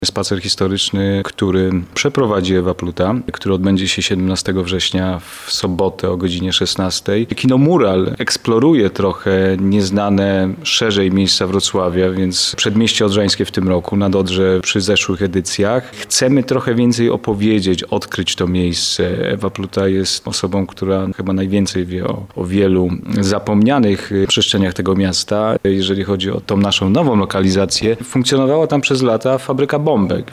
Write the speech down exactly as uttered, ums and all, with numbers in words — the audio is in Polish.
Spacer historyczny, który przeprowadzi Ewa Pluta, który odbędzie się siedemnastego września w sobotę o godzinie szesnastej. Kino Mural eksploruje trochę nieznane szerzej miejsca Wrocławia, więc Przedmieście Odrzańskie w tym roku, nad Odrze przy zeszłych edycjach. Chcemy trochę więcej opowiedzieć, odkryć to miejsce. Ewa Pluta jest osobą, która chyba najwięcej wie o, o wielu zapomnianych przestrzeniach tego miasta. Jeżeli chodzi o tą naszą nową lokalizację, funkcjonowała tam przez lata fabryka bombek.